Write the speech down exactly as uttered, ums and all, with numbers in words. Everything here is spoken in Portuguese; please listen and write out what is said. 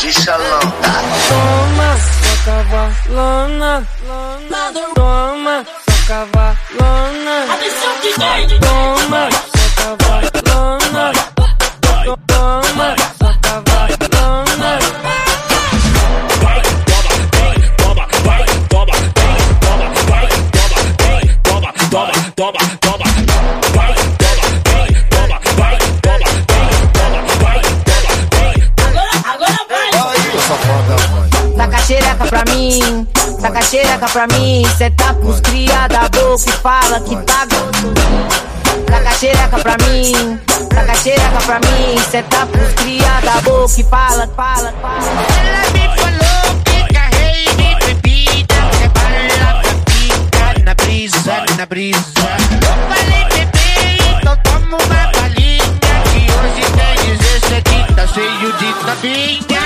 de xalanta. Toma, sua cavalona, toma, sua cavalona. Atenção, D J! Toma, sua cavalona, toma, sua cavalona. Vai, toma, vai, toma, vai, toma, vai, toma, toma, toma, toma, toma, vai, toma, toma, vai, toma, toma, vai, toma. Agora, agora vai! Taca xereca pra mim, taca xereca pra mim. Cê tá pros cria da boca e fala que tá gostoso. Taca xereca pra mim, taca xereca pra mim. Cê tá pros cria da boca e fala, fala, fala. Ela me falou que carrei de bebida, é bala pra ficar na brisa, na brisa. Eu falei bebê, então toma uma balinha, que hoje quer dizer que tá cheio de tapinha.